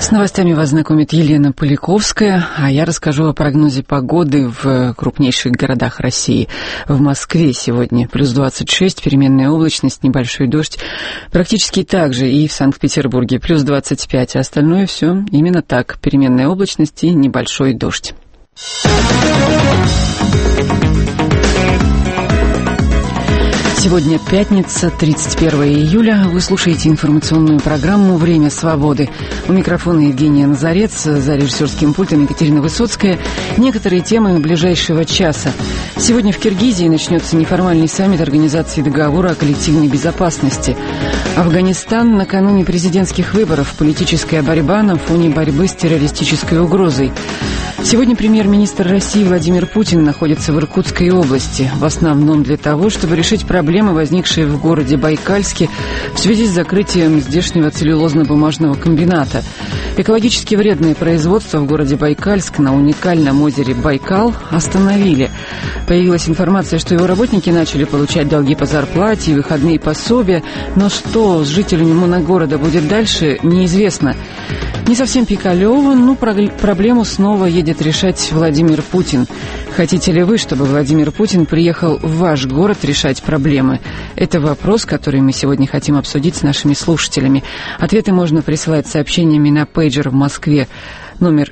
С новостями вас знакомит Елена Поляковская, а я расскажу о прогнозе погоды в крупнейших городах России. В Москве сегодня плюс 26, переменная облачность, небольшой дождь. Практически так же и в Санкт-Петербурге плюс 25, а остальное все именно так, переменная облачность и небольшой дождь. Сегодня пятница, 31 июля. Вы слушаете информационную программу «Время свободы». У микрофона Евгения Назарец, за режиссерским пультом Екатерина Высоцкая. Некоторые темы ближайшего часа. Сегодня в Киргизии начнется неформальный саммит Организации договора о коллективной безопасности. Афганистан накануне президентских выборов. Политическая борьба на фоне борьбы с террористической угрозой. Сегодня премьер-министр России Владимир Путин находится в Иркутской области, в основном для того, чтобы решить проблемы, возникшие в городе Байкальске в связи с закрытием здешнего целлюлозно-бумажного комбината. Экологически вредное производство в городе Байкальск на уникальном озере Байкал остановили. Появилась информация, что его работники начали получать долги по зарплате и выходные пособия, но что с жителями моногорода будет дальше, неизвестно. Не совсем пикалево, но проблему снова едет решать Владимир Путин. Хотите ли вы, чтобы Владимир Путин приехал в ваш город решать проблемы? Это вопрос, который мы сегодня хотим обсудить с нашими слушателями. Ответы можно присылать сообщениями на пейджер в Москве, номер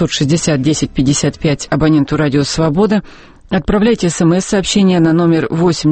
660-1055, абоненту «Радио Свобода». Отправляйте СМС-сообщение на номер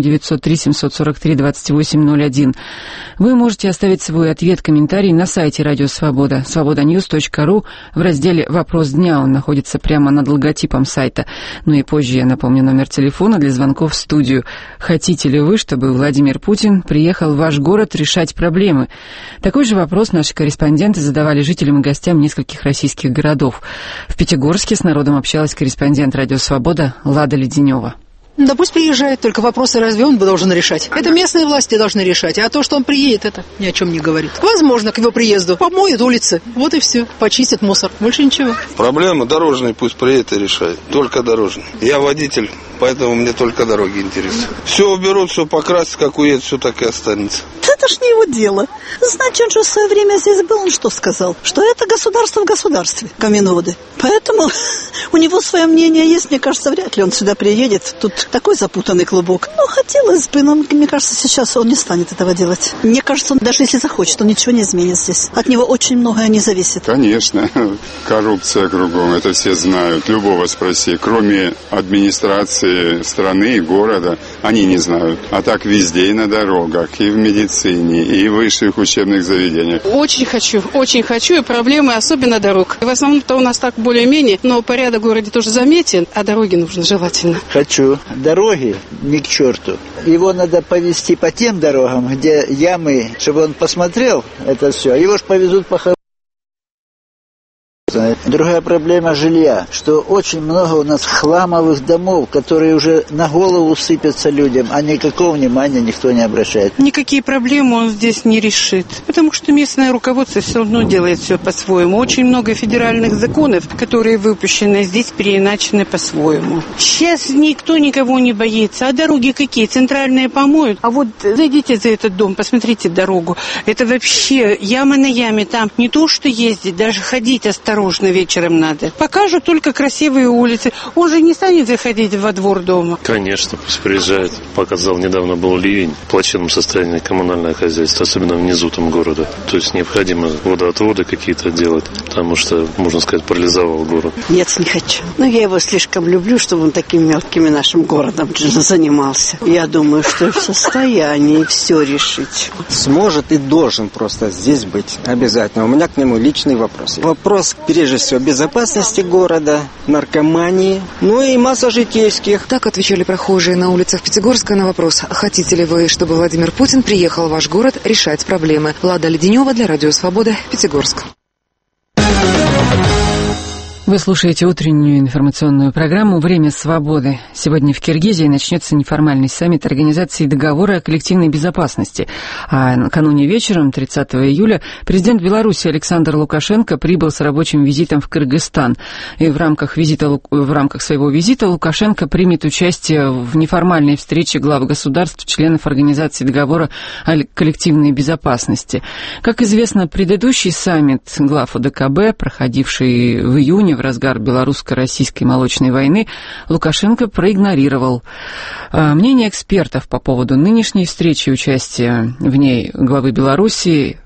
8-903-743-2801. Вы можете оставить свой ответ, комментарий на сайте Радио Свобода, svobodanews.ru, в разделе «Вопрос дня». Он находится прямо над логотипом сайта. Ну и позже я напомню номер телефона для звонков в студию. Хотите ли вы, чтобы Владимир Путин приехал в ваш город решать проблемы? Такой же вопрос наши корреспонденты задавали жителям и гостям нескольких российских городов. В Пятигорске с народом общалась корреспондент Радио Свобода Лада Леденева. Да пусть приезжает, только вопросы разве он должен решать? Это местные власти должны решать, а то, что он приедет, это ни о чем не говорит. Возможно, к его приезду помоют улицы, вот и все, почистят мусор, больше ничего. Проблемы дорожные пусть приедет и решает, только дорожные. Я водитель, поэтому мне только дороги интересны. Все уберут, все покрасят, как уедет, все так и останется. Это ж не его дело. Значит, он же в свое время здесь был, он что сказал? Что это государство в государстве, каменноводы. Поэтому у него свое мнение есть, мне кажется, вряд ли он сюда приедет. Тут такой запутанный клубок. Ну, хотелось бы, но мне кажется, сейчас он не станет этого делать. Мне кажется, он даже если захочет, он ничего не изменит здесь. От него очень многое не зависит. Конечно, коррупция кругом, это все знают. Любого спроси, кроме администрации страны и города, они не знают. А так везде, и на дорогах, и в медицине, и в высших учебных заведениях. Очень хочу, и проблемы особенно дорог. В основном-то у нас так более-менее, но порядок в городе тоже заметен, а дороги нужны желательно. Хочу. Дороги ни к черту. Его надо повезти по тем дорогам, где ямы, чтобы он посмотрел это все. Его ж повезут по хорошему. Другая проблема жилья, что очень много у нас хламовых домов, которые уже на голову сыпятся людям, а никакого внимания никто не обращает. Никакие проблемы он здесь не решит, потому что местное руководство все равно делает все по-своему. Очень много федеральных законов, которые выпущены здесь, переиначены по-своему. Сейчас никто никого не боится. А дороги какие? Центральные помоют. А вот зайдите за этот дом, посмотрите дорогу. Это вообще яма на яме. Там не то, что ездить, даже ходить осторожно вечером надо. Покажут только красивые улицы. Он же не станет заходить во двор дома. Конечно, пусть приезжает. Показал, недавно был ливень. В плачевном состоянии коммунальное хозяйство, особенно внизу там города. То есть необходимо водоотводы какие-то делать, потому что, можно сказать, парализовал город. Нет, не хочу. Но я его слишком люблю, чтобы он такими мелкими нашим городом занимался. Я думаю, что в состоянии все решить. Сможет и должен просто здесь быть обязательно. У меня к нему личный вопрос. Вопрос, прежде всего, безопасности города, наркомании, ну и масса житейских. Так отвечали прохожие на улицах Пятигорска на вопрос: хотите ли вы, чтобы Владимир Путин приехал в ваш город решать проблемы? Лада Леденева для Радио Свобода, Пятигорск. Вы слушаете утреннюю информационную программу «Время свободы». Сегодня в Киргизии начнется неформальный саммит Организации договора о коллективной безопасности. А накануне вечером, 30 июля, президент Беларуси Александр Лукашенко прибыл с рабочим визитом в Кыргызстан. И в рамках своего визита Лукашенко примет участие в неформальной встрече глав государств, членов Организации договора о коллективной безопасности. Как известно, предыдущий саммит глав ОДКБ, проходивший в июне, в разгар белорусско-российской молочной войны, Лукашенко проигнорировал. Мнение экспертов по поводу нынешней встречи и участия в ней главы Беларуси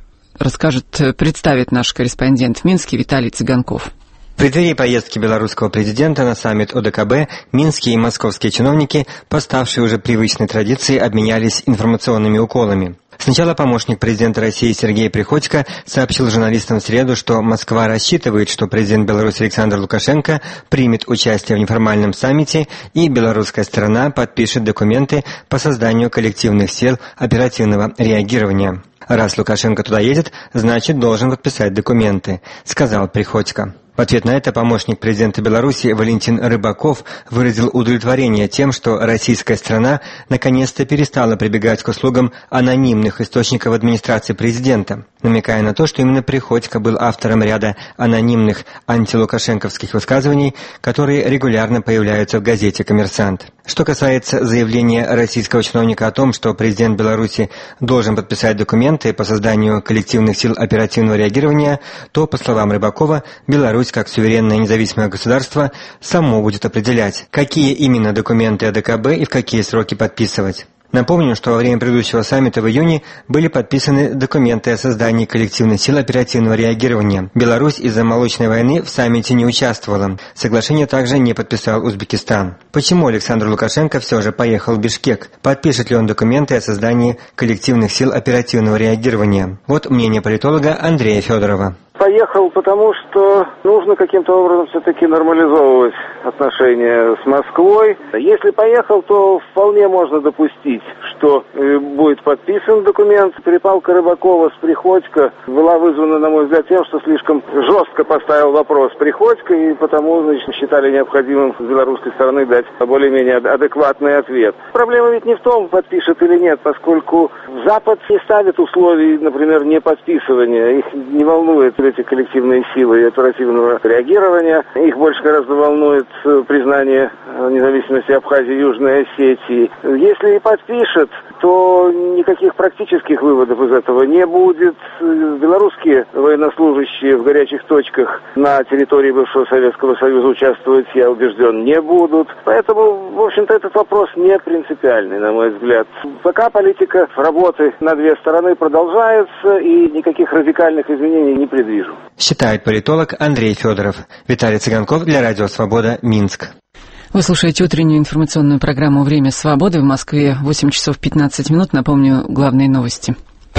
представит наш корреспондент в Минске Виталий Цыганков. В преддверии поездки белорусского президента на саммит ОДКБ минские и московские чиновники, поставшие уже привычной традицией, обменялись информационными уколами. Сначала помощник президента России Сергей Приходько сообщил журналистам в среду, что Москва рассчитывает, что президент Беларуси Александр Лукашенко примет участие в неформальном саммите и белорусская сторона подпишет документы по созданию коллективных сил оперативного реагирования. Раз Лукашенко туда едет, значит должен подписать документы, сказал Приходько. В ответ на это помощник президента Беларуси Валентин Рыбаков выразил удовлетворение тем, что российская страна наконец-то перестала прибегать к услугам анонимных источников администрации президента, намекая на то, что именно Приходько был автором ряда анонимных антилукашенковских высказываний, которые регулярно появляются в газете «Коммерсант». Что касается заявления российского чиновника о том, что президент Беларуси должен подписать документы по созданию коллективных сил оперативного реагирования, то, по словам Рыбакова, Беларусь как суверенное независимое государство само будет определять, какие именно документы ОДКБ и в какие сроки подписывать. Напомню, что во время предыдущего саммита в июне были подписаны документы о создании коллективных сил оперативного реагирования. Беларусь из-за молочной войны в саммите не участвовала. Соглашение также не подписал Узбекистан. Почему Александр Лукашенко все же поехал в Бишкек? Подпишет ли он документы о создании коллективных сил оперативного реагирования? Вот мнение политолога Андрея Федорова. Поехал, потому что нужно каким-то образом все-таки нормализовывать отношения с Москвой. Если поехал, то вполне можно допустить, что будет подписан документ. Перепалка Рыбакова с Приходько была вызвана, на мой взгляд, тем, что слишком жестко поставил вопрос Приходько, и потому, считали необходимым с белорусской стороны дать более-менее адекватный ответ. Проблема ведь не в том, подпишет или нет, поскольку Запад не ставит условий, например, не подписывания. Их не волнует эти коллективные силы оперативного реагирования. Их больше гораздо волнует признание независимости Абхазии и Южной Осетии. Если и подпишет, то никаких практических выводов из этого не будет. Белорусские военнослужащие в горячих точках на территории бывшего Советского Союза участвовать, я убежден, не будут. Поэтому, в общем-то, этот вопрос не принципиальный, на мой взгляд. Пока политика работы на две стороны продолжается, и никаких радикальных изменений не предвижу. Считает политолог Андрей Федоров. Виталий Цыганков для Радио Свобода, Минск. Вы слушаете утреннюю информационную программу «Время свободы». В Москве 8 часов 15 минут. Напомню главные новости.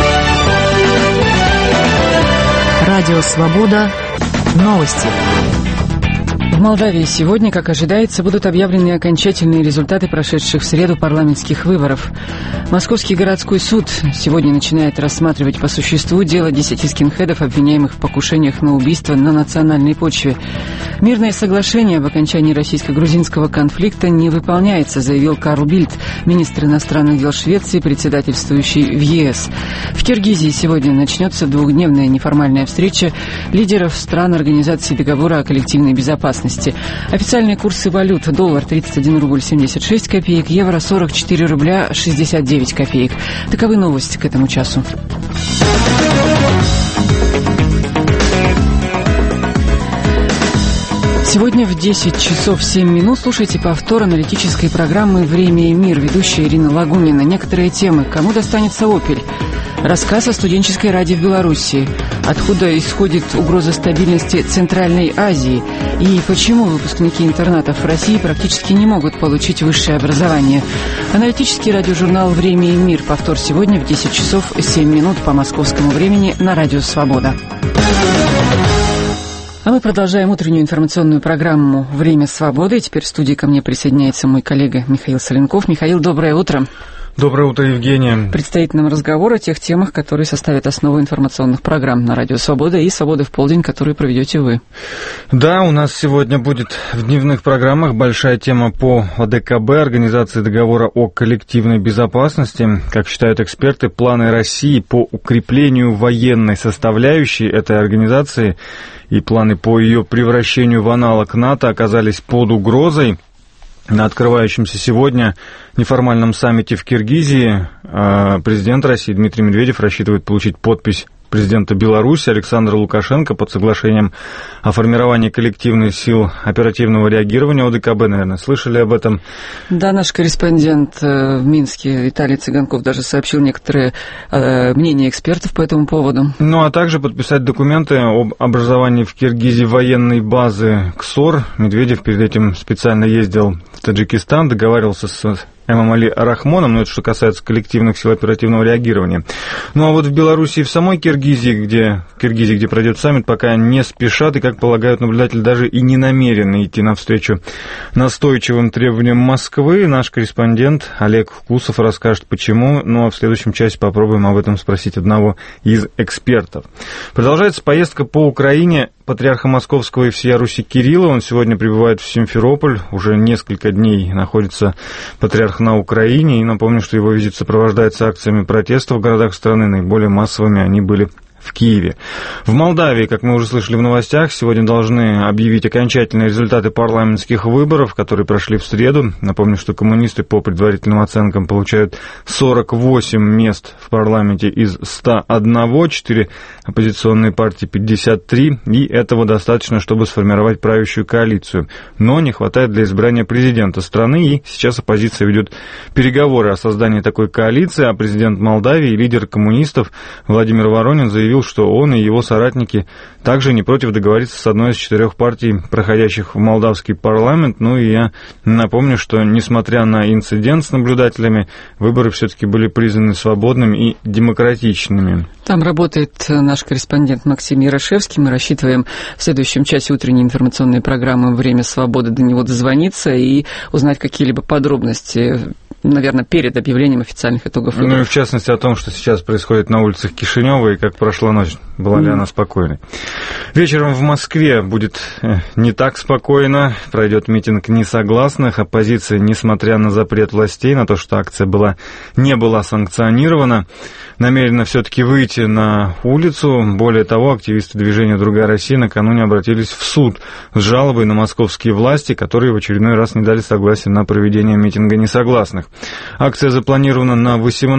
Радио Свобода. Новости. В Молдавии сегодня, как ожидается, будут объявлены окончательные результаты прошедших в среду парламентских выборов. Московский городской суд сегодня начинает рассматривать по существу дело 10 скинхедов, обвиняемых в покушениях на убийство на национальной почве. Мирное соглашение об окончании российско-грузинского конфликта не выполняется, заявил Карл Бильд, министр иностранных дел Швеции, председательствующий в ЕС. В Киргизии сегодня начнется двухдневная неформальная встреча лидеров стран Организации договора о коллективной безопасности. Официальные курсы валют: доллар 31 рубль 76 копеек, евро 44 рубля 69 копеек. Таковы новости к этому часу. Сегодня в 10 часов 7 минут слушайте повтор аналитической программы «Время и мир». Ведущая Ирина Лагунина. Некоторые темы. Кому достанется «Опель»? Рассказ о студенческой раде в Белоруссии. Откуда исходит угроза стабильности Центральной Азии? И почему выпускники интернатов в России практически не могут получить высшее образование? Аналитический радиожурнал «Время и мир». Повтор сегодня в 10 часов 7 минут по московскому времени на Радио Свобода. А мы продолжаем утреннюю информационную программу «Время свободы». И теперь в студии ко мне присоединяется мой коллега Михаил Соленков. Михаил, доброе утро. Доброе утро, Евгения. Предстоит нам разговор о тех темах, которые составят основу информационных программ на Радио Свобода и «Свободы в полдень», которые проведете вы. Да, у нас сегодня будет в дневных программах большая тема по ОДКБ, Организации договора о коллективной безопасности. Как считают эксперты, планы России по укреплению военной составляющей этой организации и планы по ее превращению в аналог НАТО оказались под угрозой. На открывающемся сегодня неформальном саммите в Киргизии президент России Дмитрий Медведев рассчитывает получить подпись президента Беларуси Александра Лукашенко под соглашением о формировании коллективных сил оперативного реагирования ОДКБ, наверное. Слышали об этом? Да, наш корреспондент в Минске Виталий Цыганков даже сообщил некоторые мнения экспертов по этому поводу. Ну, а также подписать документы об образовании в Киргизии военной базы КСОР. Медведев перед этим специально ездил в Таджикистан, договаривался с Эмомали Рахмоном, но это что касается коллективных сил оперативного реагирования. Ну а вот в Беларуси и в самой Киргизии, где пройдет саммит, пока не спешат и, как полагают наблюдатели, даже и не намерены идти навстречу настойчивым требованиям Москвы. Наш корреспондент Олег Кусов расскажет, почему. Ну а в следующем часе попробуем об этом спросить одного из экспертов. Продолжается поездка по Украине патриарха Московского и всея Руси Кирилла. Он сегодня прибывает в Симферополь. Уже несколько дней находится патриарх на Украине. И напомню, что его визит сопровождается акциями протеста в городах страны. Наиболее массовыми они были в Киеве. В Молдавии, как мы уже слышали в новостях, сегодня должны объявить окончательные результаты парламентских выборов, которые прошли в среду. Напомню, что коммунисты по предварительным оценкам получают 48 мест в парламенте из 101, 4 оппозиционные партии 53, и этого достаточно, чтобы сформировать правящую коалицию. Но не хватает для избрания президента страны, и сейчас оппозиция ведет переговоры о создании такой коалиции, а президент Молдавии и лидер коммунистов Владимир Воронин заявил, что он и его соратники также не против договориться с одной из 4 партий, проходящих в молдавский парламент. Ну и я напомню, что несмотря на инцидент с наблюдателями, выборы все-таки были признаны свободными и демократичными. Там работает наш корреспондент Максим Ярошевский. Мы рассчитываем в следующем часе утренней информационной программы «Время свободы» до него дозвониться и узнать какие-либо подробности, наверное, перед объявлением официальных итогов выборов. Ну и в частности о том, что сейчас происходит на улицах Кишинева и как прошла ночь, была ли она спокойной. Вечером в Москве будет не так спокойно, пройдет митинг несогласных. Оппозиция, несмотря на запрет властей, на то, что акция не была санкционирована, намерена все-таки выйти на улицу. Более того, активисты движения «Другая Россия» накануне обратились в суд с жалобой на московские власти, которые в очередной раз не дали согласия на проведение митинга несогласных. Акция запланирована на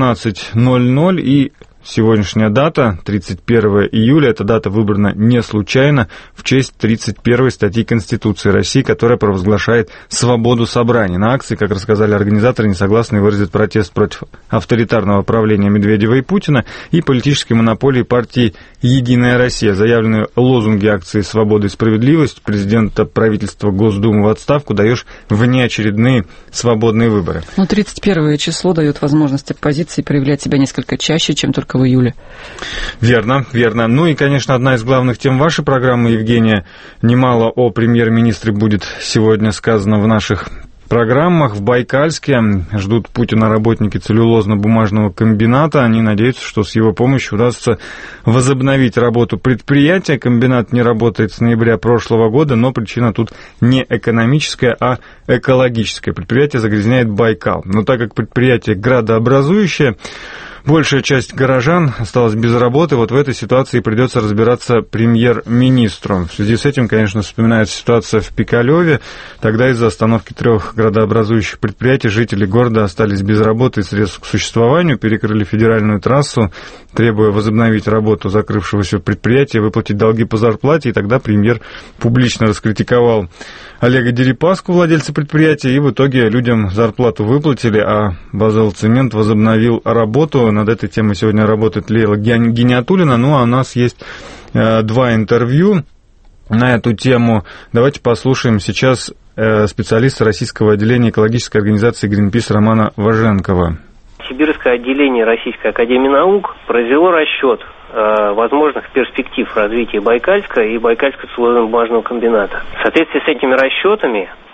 18:00, и сегодняшняя дата, 31 июля, эта дата выбрана не случайно в честь 31 статьи Конституции России, которая провозглашает свободу собраний. На акции, как рассказали организаторы, несогласные выразят протест против авторитарного правления Медведева и Путина и политической монополии партии «Единая Россия». Заявленные лозунги акции «Свобода и справедливость», президента правительства, Госдумы в отставку, даешь внеочередные свободные выборы. Но 31 число дает возможность оппозиции проявлять себя несколько чаще, чем только в июле. Верно, верно. Ну и, конечно, одна из главных тем вашей программы, Евгения, немало о премьер-министре будет сегодня сказано в наших программах. В Байкальске ждут Путина работники целлюлозно-бумажного комбината. Они надеются, что с его помощью удастся возобновить работу предприятия. Комбинат не работает с ноября прошлого года, но причина тут не экономическая, а экологическая. Предприятие загрязняет Байкал. Но так как предприятие градообразующее, большая часть горожан осталась без работы. Вот в этой ситуации придется разбираться премьер-министру. В связи с этим, конечно, вспоминается ситуация в Пикалеве. Тогда из-за остановки 3 градообразующих предприятий жители города остались без работы и средств к существованию, перекрыли федеральную трассу, требуя возобновить работу закрывшегося предприятия, выплатить долги по зарплате. И тогда премьер публично раскритиковал Олега Дерипаску, владельца предприятия, и в итоге людям зарплату выплатили, а Базелцемент возобновил работу. Над этой темой сегодня работает Лейла Гиниатуллина. Ну, а у нас есть 2 интервью на эту тему. Давайте послушаем сейчас специалиста российского отделения экологической организации «Гринпис» Романа Важенкова. Сибирское отделение Российской академии наук произвело расчет возможных перспектив развития Байкальска и Байкальского целлюлозно-бумажного комбината. В соответствии с этими расчетами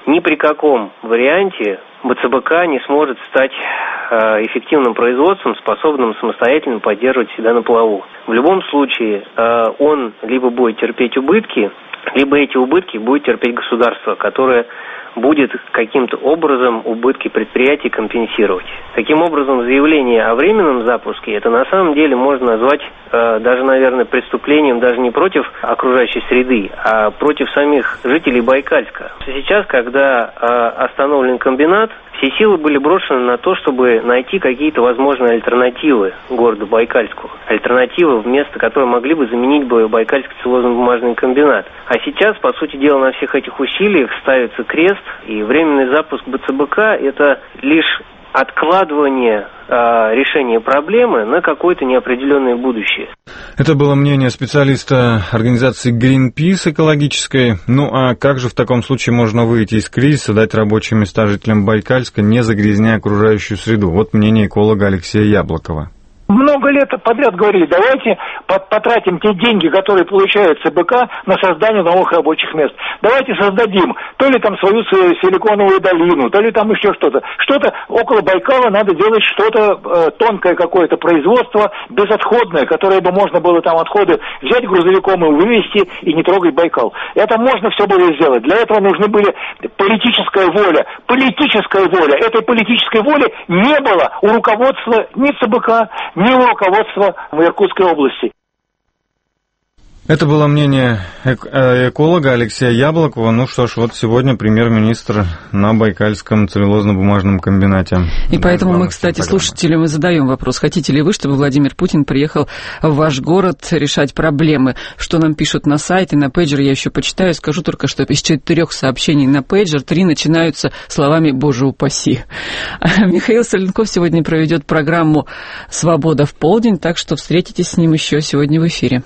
ни при каком варианте БЦБК не сможет стать эффективным производством, способным самостоятельно поддерживать себя на плаву. В любом случае он либо будет терпеть убытки, либо эти убытки будет терпеть государство, которое будет каким-то образом убытки предприятий компенсировать. Таким образом, заявление о временном запуске, это на самом деле можно назвать даже, наверное, преступлением даже не против окружающей среды, а против самих жителей Байкальска. Сейчас, когда остановлен комбинат, все силы были брошены на то, чтобы найти какие-то возможные альтернативы городу Байкальску. Альтернативы, вместо которой могли бы заменить бы Байкальский целлюлозно-бумажный комбинат. А сейчас, по сути дела, на всех этих усилиях ставится крест, и временный запуск БЦБК – это лишь откладывание решения проблемы на какое-то неопределенное будущее. Это было мнение специалиста организации Greenpeace экологической. Ну а как же в таком случае можно выйти из кризиса, дать рабочие места жителям Байкальска, не загрязняя окружающую среду? Вот мнение эколога Алексея Яблокова. Много лет подряд говорили, давайте потратим те деньги, которые получает ЦБК, на создание новых рабочих мест. Давайте создадим то ли там свою силиконовую долину, то ли там еще что-то. Что-то около Байкала надо делать, что-то тонкое какое-то производство, безотходное, которое бы можно было там отходы взять грузовиком и вывезти, и не трогать Байкал. Это можно все было сделать. Для этого нужны были политическая воля. Политическая воля. Этой политической воли не было у руководства ни ЦБК, ни у руководства в Иркутской области. Это было мнение эколога Алексея Яблокова. Ну что ж, вот сегодня премьер-министр на Байкальском целлюлозно-бумажном комбинате. И поэтому мы, кстати, слушателям и задаем вопрос. Хотите ли вы, чтобы Владимир Путин приехал в ваш город решать проблемы? Что нам пишут на сайте, на пейджер, я еще почитаю. Скажу только, что из 4 сообщений на пейджер 3 начинаются словами «Боже упаси». Михаил Соленков сегодня проведет программу «Свобода в полдень», так что встретитесь с ним еще сегодня в эфире.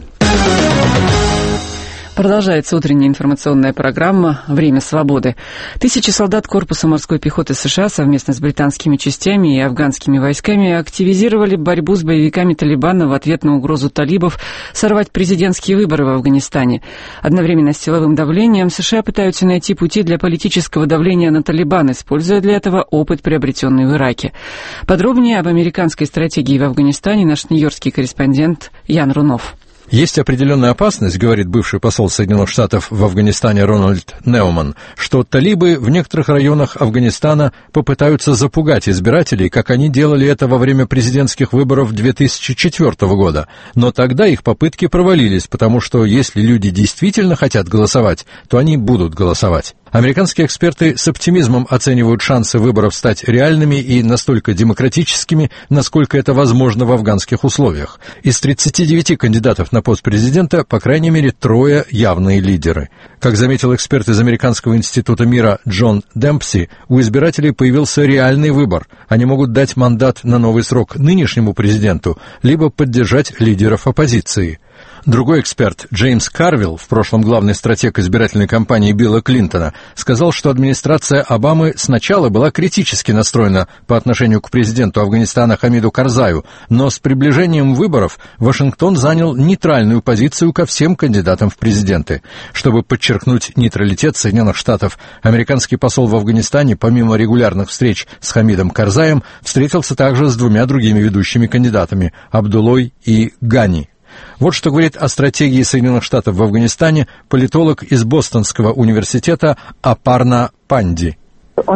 Продолжается утренняя информационная программа «Время свободы». Тысячи солдат корпуса морской пехоты США совместно с британскими частями и афганскими войсками активизировали борьбу с боевиками Талибана в ответ на угрозу талибов сорвать президентские выборы в Афганистане. Одновременно с силовым давлением США пытаются найти пути для политического давления на Талибан, используя для этого опыт, приобретенный в Ираке. Подробнее об американской стратегии в Афганистане наш нью-йоркский корреспондент Ян Рунов. Есть определенная опасность, говорит бывший посол Соединенных Штатов в Афганистане Рональд Неуман, что талибы в некоторых районах Афганистана попытаются запугать избирателей, как они делали это во время президентских выборов 2004 года. Но тогда их попытки провалились, потому что если люди действительно хотят голосовать, то они будут голосовать. Американские эксперты с оптимизмом оценивают шансы выборов стать реальными и настолько демократическими, насколько это возможно в афганских условиях. Из 39 кандидатов на пост президента, по крайней мере, 3 явные лидеры. Как заметил эксперт из Американского института мира Джон Демпси, у избирателей появился реальный выбор. Они могут дать мандат на новый срок нынешнему президенту, либо поддержать лидеров оппозиции. Другой эксперт, Джеймс Карвилл, в прошлом главный стратег избирательной кампании Билла Клинтона, сказал, что администрация Обамы сначала была критически настроена по отношению к президенту Афганистана Хамиду Карзаю, но с приближением выборов Вашингтон занял нейтральную позицию ко всем кандидатам в президенты. Чтобы подчеркнуть нейтралитет Соединенных Штатов, американский посол в Афганистане, помимо регулярных встреч с Хамидом Карзаем, встретился также с 2 другими ведущими кандидатами – Абдулой и Гани. Вот что говорит о стратегии Соединенных Штатов в Афганистане политолог из Бостонского университета Апарна Панди. Во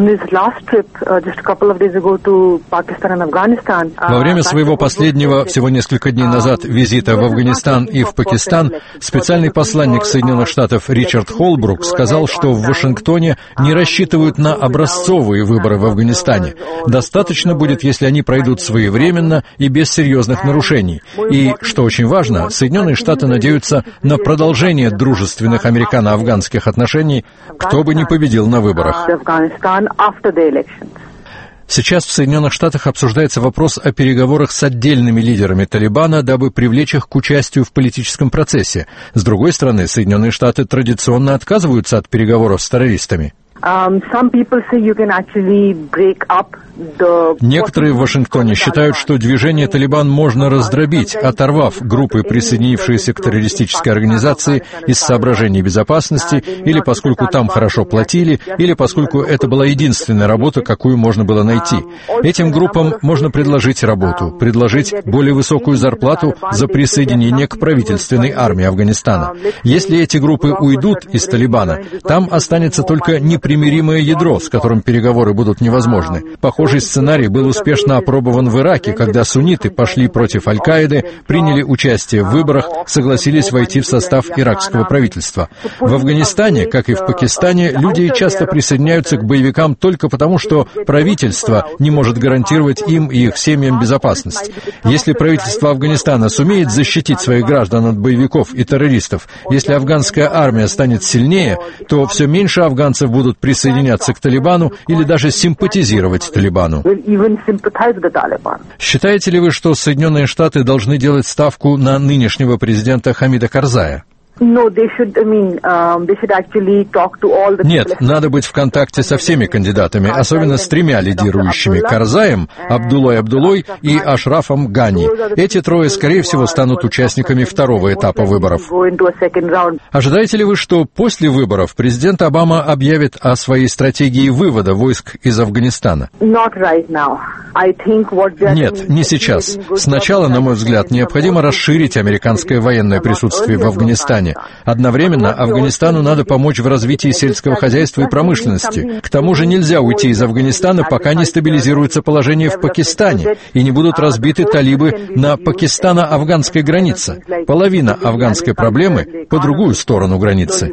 время своего последнего, всего несколько дней назад, визита в Афганистан и в Пакистан, специальный посланник Соединенных Штатов Ричард Холбрук сказал, что в Вашингтоне не рассчитывают на образцовые выборы в Афганистане. Достаточно будет, если они пройдут своевременно и без серьезных нарушений. И, что очень важно, Соединенные Штаты надеются на продолжение дружественных американо-афганских отношений, кто бы ни победил на выборах. Сейчас в Соединенных Штатах обсуждается вопрос о переговорах с отдельными лидерами Талибана, дабы привлечь их к участию в политическом процессе. С другой стороны, Соединенные Штаты традиционно отказываются от переговоров с террористами. Некоторые в Вашингтоне считают, что движение «Талибан» можно раздробить, оторвав группы, присоединившиеся к террористической организации из соображений безопасности, или поскольку там хорошо платили, или поскольку это была единственная работа, какую можно было найти. Этим группам можно предложить работу, предложить более высокую зарплату за присоединение к правительственной армии Афганистана. Если эти группы уйдут из «Талибана», там останется только непримиримое ядро, с которым переговоры будут невозможны. Похожий сценарий был успешно опробован в Ираке, когда сунниты пошли против Аль-Каиды, приняли участие в выборах, согласились войти в состав иракского правительства. В Афганистане, как и в Пакистане, люди часто присоединяются к боевикам только потому, что правительство не может гарантировать им и их семьям безопасность. Если правительство Афганистана сумеет защитить своих граждан от боевиков и террористов, если афганская армия станет сильнее, то все меньше афганцев будут присоединяться к Талибану или даже симпатизировать Талибану. Считаете ли вы, что Соединенные Штаты должны делать ставку на нынешнего президента Хамида Карзая? Нет, надо быть в контакте со всеми кандидатами, особенно с тремя лидирующими: Карзаем, Абдуллой Абдуллой и Ашрафом Гани. Эти трое, скорее всего, станут участниками второго этапа выборов. Ожидаете ли вы, что после выборов президент Обама объявит о своей стратегии вывода войск из Афганистана? Нет, не сейчас. Сначала, на мой взгляд, необходимо расширить американское военное присутствие в Афганистане. Одновременно Афганистану надо помочь в развитии сельского хозяйства и промышленности. К тому же нельзя уйти из Афганистана, пока не стабилизируется положение в Пакистане и не будут разбиты талибы на пакистано-афганской границе. Половина афганской проблемы по другую сторону границы.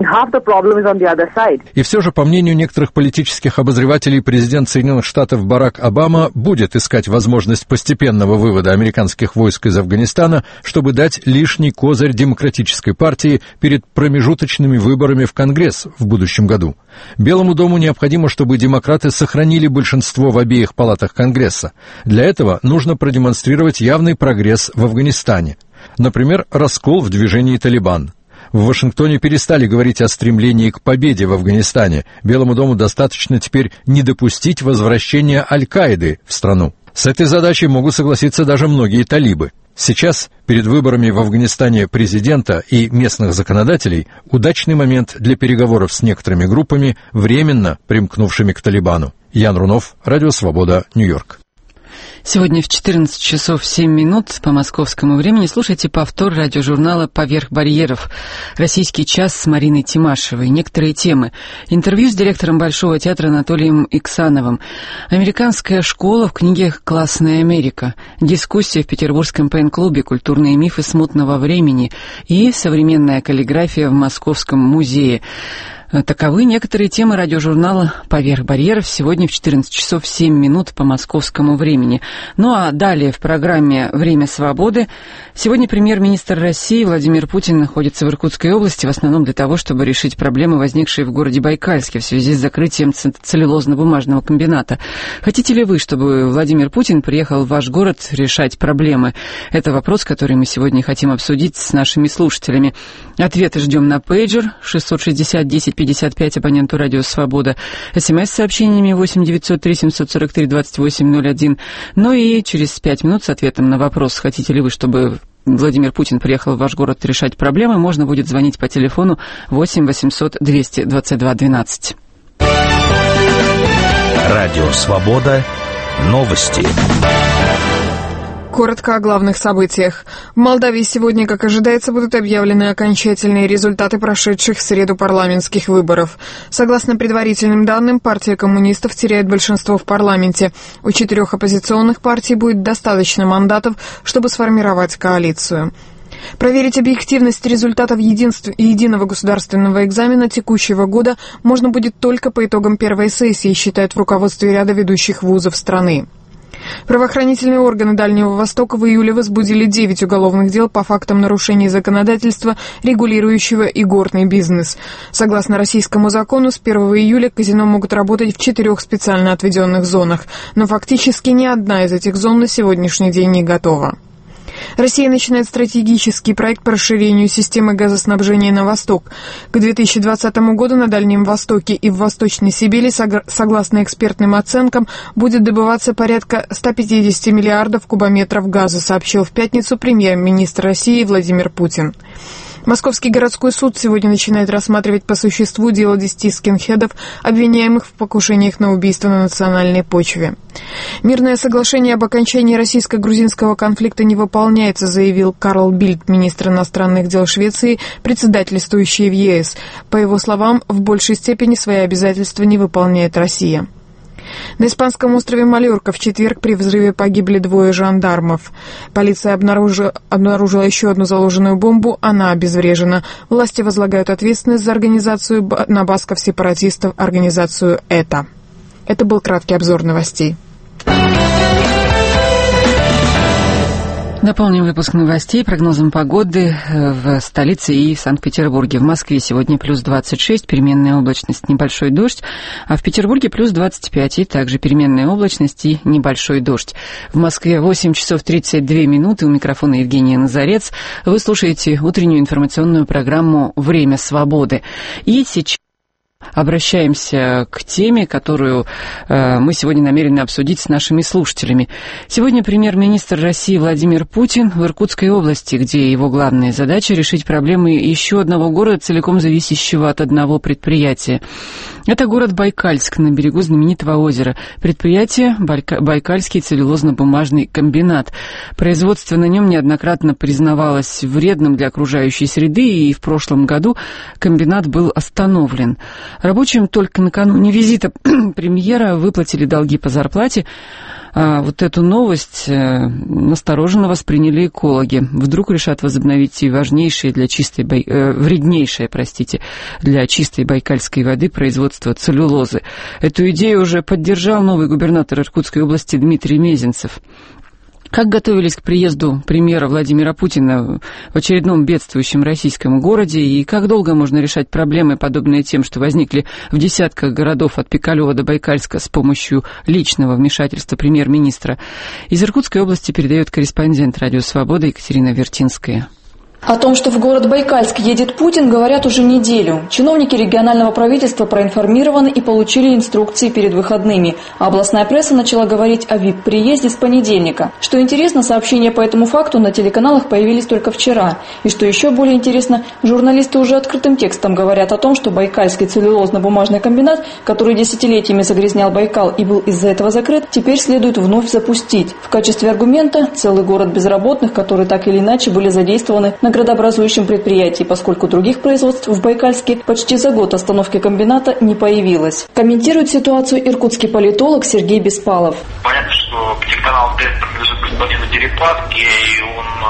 И все же, по мнению некоторых политических обозревателей, президент Соединенных Штатов Барак Обама будет искать возможность постепенного вывода американских войск из Афганистана, чтобы дать лишний козырь демократической партии перед промежуточными выборами в Конгресс в будущем году. Белому дому необходимо, чтобы демократы сохранили большинство в обеих палатах Конгресса. Для этого нужно продемонстрировать явный прогресс в Афганистане. Например, раскол в движении «Талибан». В Вашингтоне перестали говорить о стремлении к победе в Афганистане. Белому дому достаточно теперь не допустить возвращения Аль-Каиды в страну. С этой задачей могут согласиться даже многие талибы. Сейчас, перед выборами в Афганистане президента и местных законодателей, удачный момент для переговоров с некоторыми группами, временно примкнувшими к Талибану. Ян Рунов, Радио Свобода, Нью-Йорк. Сегодня в 14 часов 7 минут по московскому времени слушайте повтор радиожурнала «Поверх барьеров». «Российский час» с Мариной Тимашевой. Некоторые темы. Интервью с директором Большого театра Анатолием Иксановым. Американская школа в книге «Классная Америка». Дискуссия в Петербургском пен-клубе «Культурные мифы смутного времени» и современная каллиграфия в Московском музее. Таковы некоторые темы радиожурнала «Поверх барьеров» сегодня в 14 часов 7 минут по московскому времени. Ну а далее в программе «Время свободы». Сегодня премьер-министр России Владимир Путин находится в Иркутской области, в основном для того, чтобы решить проблемы, возникшие в городе Байкальске в связи с закрытием целлюлозно-бумажного комбината. Хотите ли вы, чтобы Владимир Путин приехал в ваш город решать проблемы? Это вопрос, который мы сегодня хотим обсудить с нашими слушателями. Ответы ждем на пейджер 660-10-55 абоненту «Радио Свобода», СМС-сообщениями 8-903-743-28-01. Ну и через 5 минут с ответом на вопрос, хотите ли вы, чтобы Владимир Путин приехал в ваш город решать проблемы, можно будет звонить по телефону 8-800-222-12. Радио Свобода. Новости. Коротко о главных событиях. В Молдавии сегодня, как ожидается, будут объявлены окончательные результаты прошедших в среду парламентских выборов. Согласно предварительным данным, партия коммунистов теряет большинство в парламенте. У 4 оппозиционных партий будет достаточно мандатов, чтобы сформировать коалицию. Проверить объективность результатов единого государственного экзамена текущего года можно будет только по итогам первой сессии, считают в руководстве ряда ведущих вузов страны. Правоохранительные органы Дальнего Востока в июле возбудили 9 уголовных дел по фактам нарушений законодательства, регулирующего игорный бизнес. Согласно российскому закону, с 1 июля казино могут работать в 4 специально отведенных зонах, но фактически ни одна из этих зон на сегодняшний день не готова. Россия начинает стратегический проект по расширению системы газоснабжения на восток. К 2020 году на Дальнем Востоке и в Восточной Сибири, согласно экспертным оценкам, будет добываться порядка 150 миллиардов кубометров газа, сообщил в пятницу премьер-министр России Владимир Путин. Московский городской суд сегодня начинает рассматривать по существу дело 10 скинхедов, обвиняемых в покушениях на убийство на национальной почве. Мирное соглашение об окончании российско-грузинского конфликта не выполняется, заявил Карл Бильд, министр иностранных дел Швеции, председательствующий в ЕС. По его словам, в большей степени свои обязательства не выполняет Россия. На испанском острове Майорка в четверг при взрыве погибли 2 жандармов. Полиция обнаружила еще одну заложенную бомбу, она обезврежена. Власти возлагают ответственность за организацию на басков-сепаратистов, организацию ЭТА. Это был краткий обзор новостей. Дополним выпуск новостей прогнозом погоды в столице и в Санкт-Петербурге. В Москве сегодня плюс 26, переменная облачность, небольшой дождь, а в Петербурге плюс 25 и также переменная облачность и небольшой дождь. В Москве 8 часов 32 минуты. У микрофона Евгения Назарец. Вы слушаете утреннюю информационную программу «Время свободы». И сейчас обращаемся к теме, которую мы сегодня намерены обсудить с нашими слушателями. Сегодня премьер-министр России Владимир Путин в Иркутской области, где его главная задача — решить проблемы еще одного города, целиком зависящего от одного предприятия. Это город Байкальск на берегу знаменитого озера. Предприятие Байкальский целлюлозно-бумажный комбинат. Производство на нем неоднократно признавалось вредным для окружающей среды, и в прошлом году комбинат был остановлен. Рабочим только накануне визита премьера выплатили долги по зарплате. А вот эту новость настороженно восприняли экологи. Вдруг решат возобновить и вреднейшее для чистой байкальской воды производство целлюлозы. Эту идею уже поддержал новый губернатор Иркутской области Дмитрий Мезенцев. Как готовились к приезду премьера Владимира Путина в очередном бедствующем российском городе, и как долго можно решать проблемы, подобные тем, что возникли в десятках городов от Пикалева до Байкальска с помощью личного вмешательства премьер-министра? Из Иркутской области передает корреспондент «Радио Свобода» Екатерина Вертинская. О том, что в город Байкальск едет Путин, говорят уже неделю. Чиновники регионального правительства проинформированы и получили инструкции перед выходными. А областная пресса начала говорить о VIP-приезде с понедельника. Что интересно, сообщения по этому факту на телеканалах появились только вчера. И что еще более интересно, журналисты уже открытым текстом говорят о том, что Байкальский целлюлозно-бумажный комбинат, который десятилетиями загрязнял Байкал и был из-за этого закрыт, теперь следует вновь запустить. В качестве аргумента целый город безработных, которые так или иначе были задействованы на градообразующем предприятии, поскольку других производств в Байкальске почти за год остановки комбината не появилось. Комментирует ситуацию иркутский политолог Сергей Беспалов. Понятно, что телеканал ТЭС принадлежит господину Дерипаске, и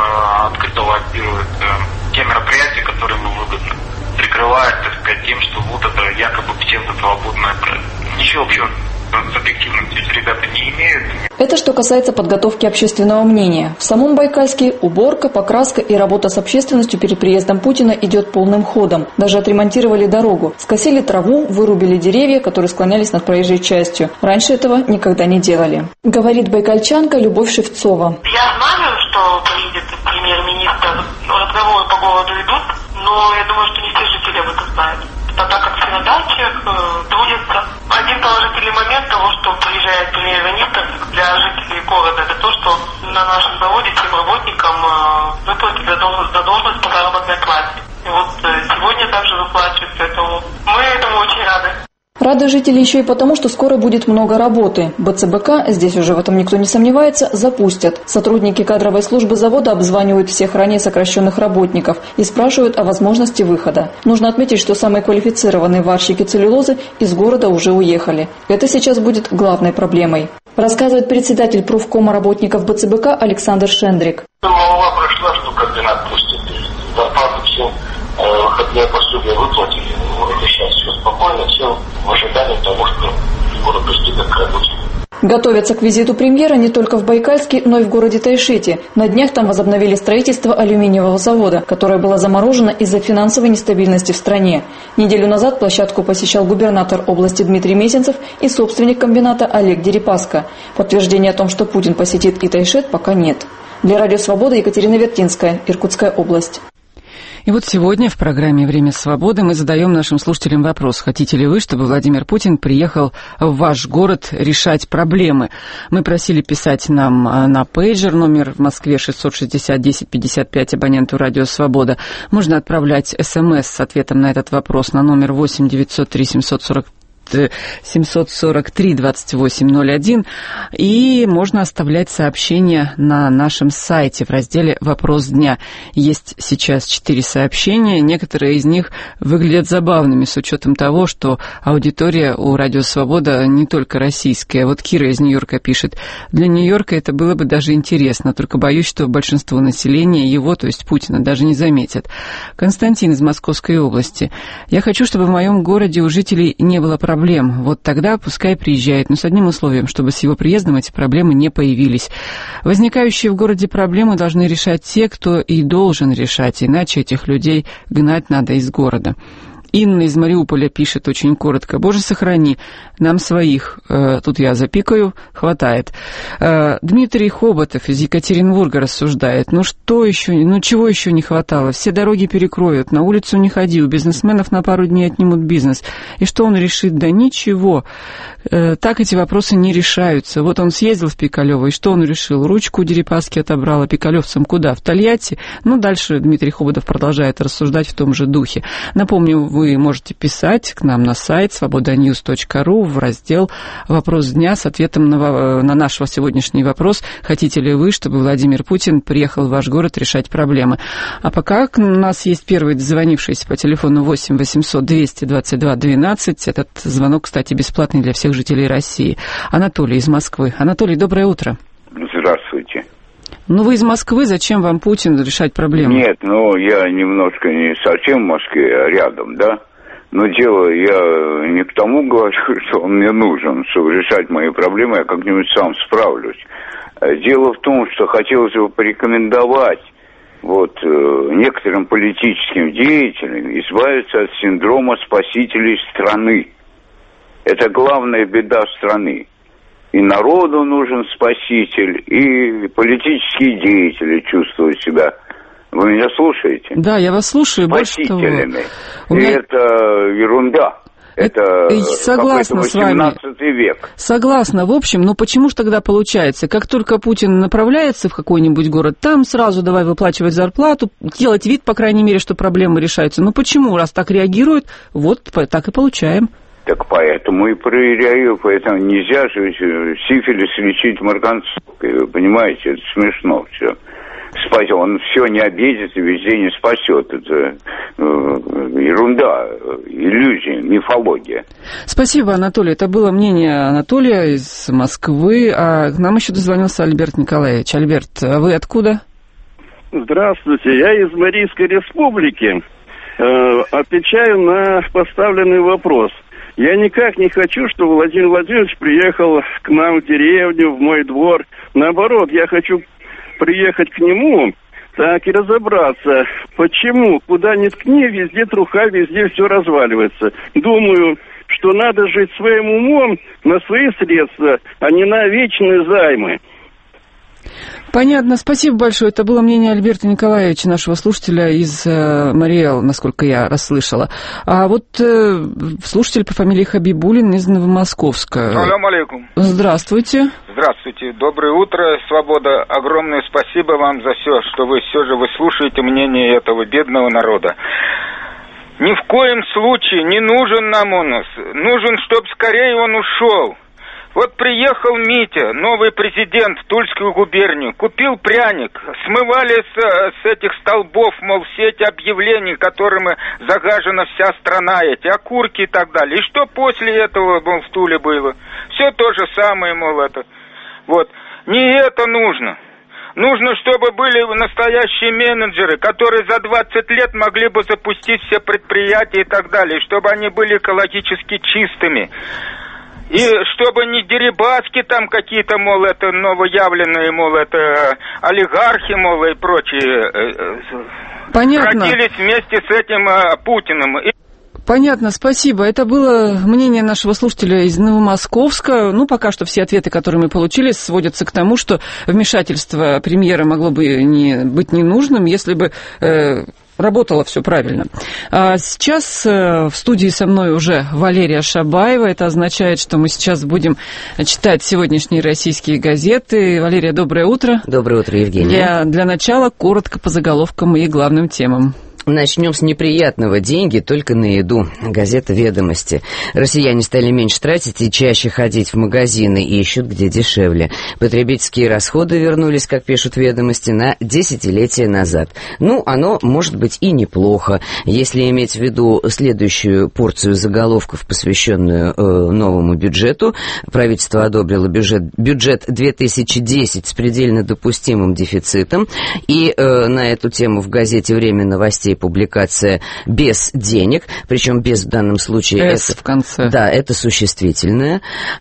он открыто лоббирует те мероприятия, которые ему выгодны. Прикрывает, так сказать, тем, что вот это якобы псевдосвободное. Ничего общего с объективностью эти ребята не имеют. Это что касается подготовки общественного мнения. В самом Байкальске уборка, покраска и работа с общественностью перед приездом Путина идет полным ходом. Даже отремонтировали дорогу. Скосили траву, вырубили деревья, которые склонялись над проезжей частью. Раньше этого никогда не делали. Говорит байкальчанка Любовь Шевцова. Я знаю, что приедет премьер-министр. Разговоры по городу идут, но я думаю, что не все жители об этом знают. Тогда как все на дачах трудятся. Один положительный момент того, что приезжает премьер-министр для жителей города, это то, что на нашем заводе всем работникам выплатили задолженность по заработной плате. И вот сегодня также выплачивают, поэтому мы этому очень рады. Рады жители еще и потому, что скоро будет много работы. БЦБК, здесь уже в этом никто не сомневается, запустят. Сотрудники кадровой службы завода обзванивают всех ранее сокращенных работников и спрашивают о возможности выхода. Нужно отметить, что самые квалифицированные варщики целлюлозы из города уже уехали. Это сейчас будет главной проблемой. Рассказывает председатель профкома работников БЦБК Александр Шендрик. Молва прошла, что комбинат пустит. Зарплату всем выходные пособия выплатили. Это сейчас все спокойно, все в ожидании того, что город приступит к работе. Готовятся к визиту премьера не только в Байкальске, но и в городе Тайшете. На днях там возобновили строительство алюминиевого завода, которое было заморожено из-за финансовой нестабильности в стране. Неделю назад площадку посещал губернатор области Дмитрий Мезенцев и собственник комбината Олег Дерипаска. Подтверждения о том, что Путин посетит и Тайшет, пока нет. Для Радио Свобода Екатерина Вертинская, Иркутская область. И вот сегодня в программе «Время свободы» мы задаем нашим слушателям вопрос. Хотите ли вы, чтобы Владимир Путин приехал в ваш город решать проблемы? Мы просили писать нам на пейджер, номер в Москве 660-1055, абоненту «Радио Свобода». Можно отправлять СМС с ответом на этот вопрос на номер 8-903-743-2801, и можно оставлять сообщения на нашем сайте в разделе «Вопрос дня». Есть сейчас 4 сообщения, некоторые из них выглядят забавными с учетом того, что аудитория у «Радио Свобода» не только российская. Вот Кира из Нью-Йорка пишет: для Нью-Йорка это было бы даже интересно, только боюсь, что большинство населения его, то есть Путина, даже не заметят. Константин из Московской области: я хочу, чтобы в моем городе у жителей не было проблем. Вот тогда пускай приезжает, но с одним условием, чтобы с его приездом эти проблемы не появились. Возникающие в городе проблемы должны решать те, кто и должен решать, иначе этих людей гнать надо из города. Инна из Мариуполя пишет очень коротко: «Боже, сохрани, нам своих». Тут я запикаю, хватает. Дмитрий Хоботов из Екатеринбурга рассуждает: что еще, чего еще не хватало? Все дороги перекроют, на улицу не ходи, у бизнесменов на пару дней отнимут бизнес. И что он решит? Да ничего. Так эти вопросы не решаются. Вот он съездил в Пикалево, и что он решил? Ручку у Дерипаски отобрал, а пикалевцам куда? В Тольятти? Дальше Дмитрий Хоботов продолжает рассуждать в том же духе. Напомню, вы можете писать к нам на сайт svobodanews.ru в раздел «Вопрос дня» с ответом на наш сегодняшний вопрос: хотите ли вы, чтобы Владимир Путин приехал в ваш город решать проблемы? А пока у нас есть первый дозвонившийся по телефону 8 800 222 12. Этот звонок, кстати, бесплатный для всех жителей России. Анатолий из Москвы. Анатолий, доброе утро. Здравствуйте. Вы из Москвы, зачем вам Путин решать проблемы? Нет, я немножко не совсем в Москве, а рядом, да. Но дело, я не к тому говорю, что он мне нужен, чтобы решать мои проблемы, я как-нибудь сам справлюсь. Дело в том, что хотелось бы порекомендовать некоторым политическим деятелям избавиться от синдрома спасителей страны. Это главная беда страны. И народу нужен спаситель, и политические деятели чувствуют себя. Вы меня слушаете? Да, я вас слушаю. Спасителями. Это ерунда. Это согласна с вами. 18 век. Согласна. В общем, почему же тогда получается, как только Путин направляется в какой-нибудь город, там сразу давай выплачивать зарплату, делать вид, по крайней мере, что проблемы решаются. Почему? Раз так реагируют, так и получаем. Так поэтому и проверяю, поэтому нельзя же сифилис лечить марганцовкой, вы понимаете, это смешно все. Спасет, он все не обидит и везде не спасет. Это ерунда, иллюзия, мифология. Спасибо, Анатолий. Это было мнение Анатолия из Москвы. А к нам еще дозвонился Альберт Николаевич. Альберт, а вы откуда? Здравствуйте, я из Марийской Республики. Отвечаю на поставленный вопрос. Я никак не хочу, чтобы Владимир Владимирович приехал к нам в деревню, в мой двор. Наоборот, я хочу приехать к нему, так и разобраться, почему, куда ни ткни, везде труха, везде все разваливается. Думаю, что надо жить своим умом на свои средства, а не на вечные займы. Понятно, спасибо большое. Это было мнение Альберта Николаевича, нашего слушателя из Мариэл, насколько я расслышала. А вот слушатель по фамилии Хабибулин из Новомосковска. Салам алейкум. Здравствуйте. Здравствуйте, доброе утро, Свобода. Огромное спасибо вам за все, что вы все же выслушаете мнение этого бедного народа. Ни в коем случае не нужен нам он. Нужен, чтобы скорее он ушел. Вот приехал Митя, новый президент в Тульскую губернию, купил пряник, смывали с этих столбов, мол, все эти объявления, которыми загажена вся страна, эти окурки и так далее. И что после этого, мол, в Туле было? Все то же самое, мол, это. Вот. Не это нужно. Нужно, чтобы были настоящие менеджеры, которые за 20 лет могли бы запустить все предприятия и так далее, чтобы они были экологически чистыми. И чтобы не Дерибаски там какие-то, мол, это новоявленные, мол, это олигархи, мол, и прочие. Понятно. Родились вместе с этим Путиным. Понятно, спасибо. Это было мнение нашего слушателя из Новомосковска. Ну, пока что все ответы, которые мы получили, сводятся к тому, что вмешательство премьера могло бы быть ненужным, если бы работало все правильно. А сейчас в студии со мной уже Валерия Шабаева. Это означает, что мы сейчас будем читать сегодняшние российские газеты. Валерия, доброе утро. Доброе утро, Евгения. Для начала коротко по заголовкам и главным темам. Начнем с неприятного. Деньги только на еду. Газета «Ведомости». Россияне стали меньше тратить и чаще ходить в магазины и ищут, где дешевле. Потребительские расходы вернулись, как пишут «Ведомости», на десятилетия назад. Ну, оно может быть и неплохо, если иметь в виду следующую порцию заголовков, посвященную новому бюджету. Правительство одобрило бюджет 2010 с предельно допустимым дефицитом. И на эту тему в газете «Время новостей» публикация «без денег», причем без в данном случае «с» в конце. Да, это существительное.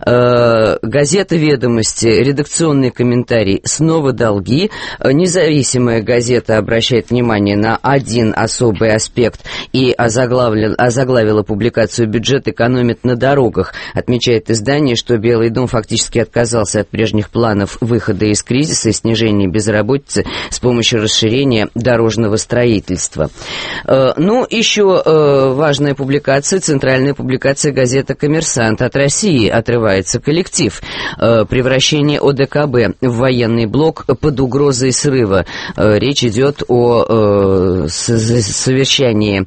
Газета «Ведомости», редакционный комментарий «Снова долги». Независимая газета обращает внимание на один особый аспект и озаглавила публикацию «Бюджет экономит на дорогах». Отмечает издание, что Белый дом фактически отказался от прежних планов выхода из кризиса и снижения безработицы с помощью расширения дорожного строительства. Ну, еще важная публикация, центральная публикация газеты «Коммерсант». От России отрывается коллектив. Превращение ОДКБ в военный блок под угрозой срыва. Речь идет о совещании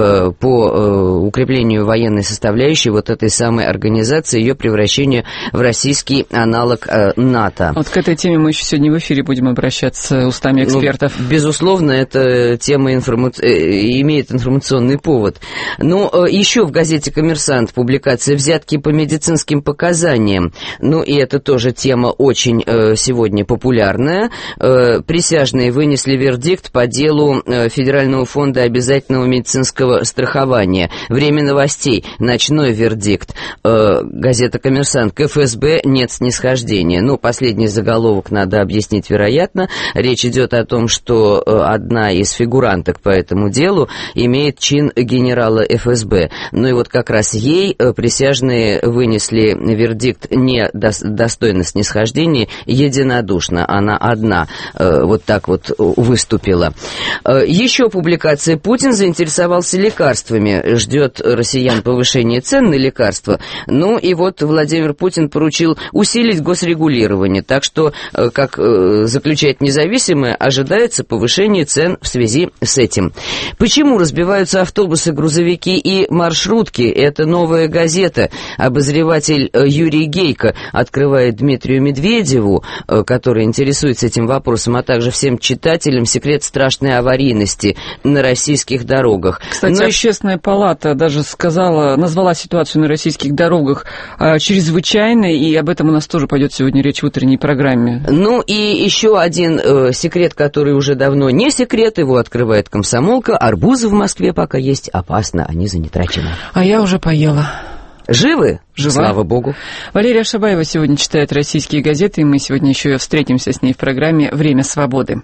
по укреплению военной составляющей вот этой самой организации, ее превращение в российский аналог НАТО. Вот к этой теме мы еще сегодня в эфире будем обращаться устами экспертов. Ну, безусловно, эта тема имеет информационный повод. Но еще в газете «Коммерсант» публикация «Взятки по медицинским показаниям». Ну, и это тоже тема очень сегодня популярная. Присяжные вынесли вердикт по делу Федерального фонда обязательного медицинского страхования. Время новостей. Ночной вердикт. Газета «Коммерсант». К ФСБ нет снисхождения. Ну, последний заголовок надо объяснить, вероятно. Речь идет о том, что одна из фигуранток по этому делу имеет чин генерала ФСБ. Ну и вот как раз ей присяжные вынесли вердикт не достойно снисхождения, единодушно. Она одна вот так вот выступила. Еще публикация. Путин заинтересовался лекарствами. Ждет россиян повышения цен на лекарства. Ну и вот Владимир Путин поручил усилить госрегулирование. Так что, как заключает «Независимое», ожидается повышение цен в связи с этим. Почему разбиваются автобусы, грузовики и маршрутки? Это «Новая газета». Обозреватель Юрий Гейко открывает Дмитрию Медведеву, который интересуется этим вопросом, а также всем читателям, секрет страшной аварийности на российских дорогах. Кстати, Общественная палата даже назвала ситуацию на российских дорогах чрезвычайной, и об этом у нас тоже пойдет сегодня речь в утренней программе. Ну и еще один секрет, который уже давно не секрет, его открывает «Комсомолка». Арбузы в Москве пока есть, опасно, они занетрачены. А я уже поела. Живы? Жива. Слава богу. Валерия Шабаева сегодня читает российские газеты, и мы сегодня еще встретимся с ней в программе «Время свободы».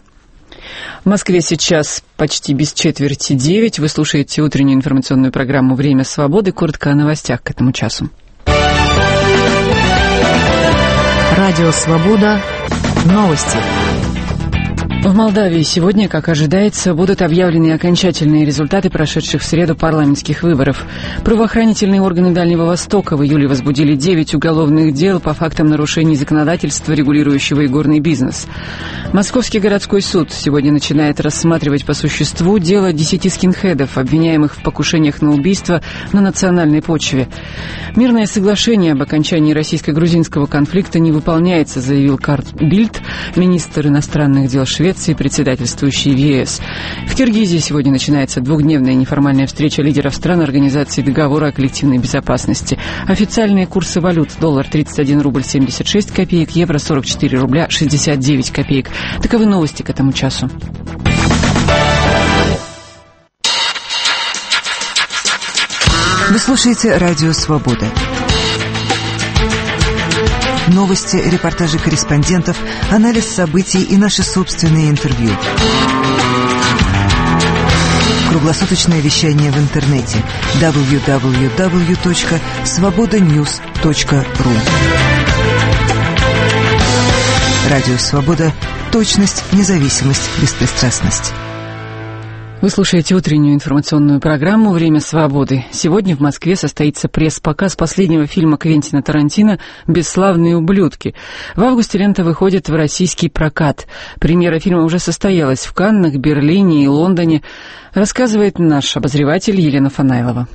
В Москве сейчас почти без четверти 9. Вы слушаете утреннюю информационную программу «Время свободы». Коротко о новостях к этому часу. Радио «Свобода». Новости. В Молдавии сегодня, как ожидается, будут объявлены окончательные результаты прошедших в среду парламентских выборов. Правоохранительные органы Дальнего Востока в июле возбудили 9 уголовных дел по фактам нарушений законодательства, регулирующего игорный бизнес. Московский городской суд сегодня начинает рассматривать по существу дело 10 скинхедов, обвиняемых в покушениях на убийство на национальной почве. Мирное соглашение об окончании российско-грузинского конфликта не выполняется, заявил Карл Бильд, министр иностранных дел Швеции, председательствующий в ЕС. В Киргизии сегодня начинается двухдневная неформальная встреча лидеров стран Организации договора о коллективной безопасности. Официальные курсы валют: доллар 31 рубль 76 копеек, евро 44 рубля 69 копеек. Таковы новости к этому часу. Вы слушаете «Радио Свобода». Новости, репортажи корреспондентов, анализ событий и наши собственные интервью. Круглосуточное вещание в интернете www.svobodanews.ru. Радио «Свобода». Точность, независимость, беспристрастность. Вы слушаете утреннюю информационную программу «Время свободы». Сегодня в Москве состоится пресс-показ последнего фильма Квентина Тарантино «Бесславные ублюдки». В августе лента выходит в российский прокат. Премьера фильма уже состоялась в Каннах, Берлине и Лондоне, рассказывает наш обозреватель Елена Фанайлова.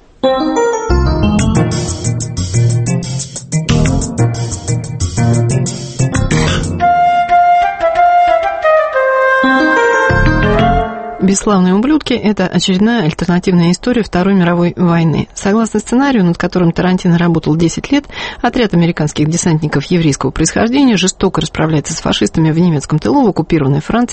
«Бесславные ублюдки» — это очередная альтернативная история Второй мировой войны. Согласно сценарию, над которым Тарантино работал 10 лет, отряд американских десантников еврейского происхождения жестоко расправляется с фашистами в немецком тылу в оккупированной Франции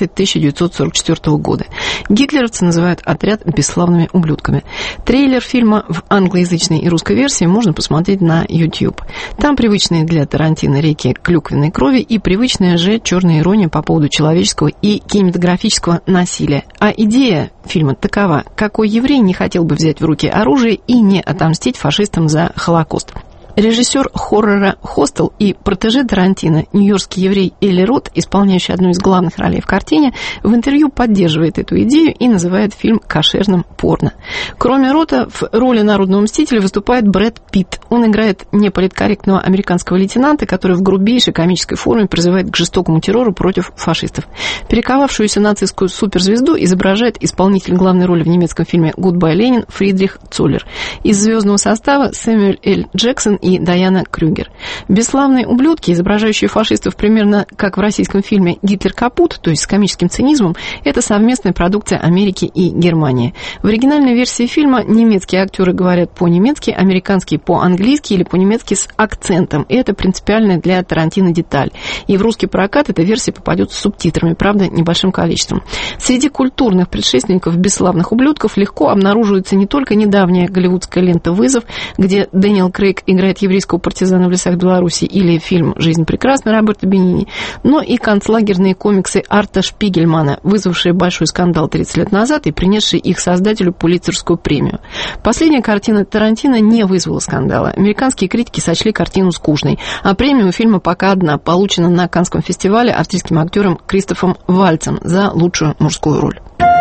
1944 года. Гитлеровцы называют отряд «бесславными ублюдками». Трейлер фильма в англоязычной и русской версии можно посмотреть на YouTube. Там привычные для Тарантино реки клюквенной крови и привычная же черная ирония по поводу человеческого и кинематографического насилия. А идея фильма такова: какой еврей не хотел бы взять в руки оружие и не отомстить фашистам за Холокост? Режиссер хоррора «Хостел» и протеже Тарантино, нью-йоркский еврей Эли Рот, исполняющий одну из главных ролей в картине, в интервью поддерживает эту идею и называет фильм кошерным порно. Кроме Рота, в роли народного мстителя выступает Брэд Питт. Он играет неполиткорректного американского лейтенанта, который в грубейшей комической форме призывает к жестокому террору против фашистов. Перековавшуюся нацистскую суперзвезду изображает исполнитель главной роли в немецком фильме «Гудбай, Ленин» Фридрих Цоллер. Из звездного состава Сэмюэль Л. Джексон и Дайана Крюгер. Бесславные ублюдки, изображающие фашистов примерно как в российском фильме «Гитлер капут», то есть с комическим цинизмом, это совместная продукция Америки и Германии. В оригинальной версии фильма немецкие актеры говорят по-немецки, американские по-английски или по-немецки с акцентом. И это принципиальная для Тарантино деталь. И в русский прокат эта версия попадет с субтитрами, правда, небольшим количеством. Среди культурных предшественников «Бесславных ублюдков» легко обнаруживается не только недавняя голливудская лента «Вызов», где Дэниел Крейг играет еврейского партизана в лесах Беларуси, или фильм «Жизнь прекрасна» Роберто Бенини, но и концлагерные комиксы Арта Шпигельмана, вызвавшие большой скандал 30 лет назад и принесшие их создателю Пулитцеровскую премию. Последняя картина Тарантино не вызвала скандала. Американские критики сочли картину скучной, а премия у фильма пока одна, получена на Каннском фестивале австрийским актером Кристофом Вальцем за лучшую мужскую роль.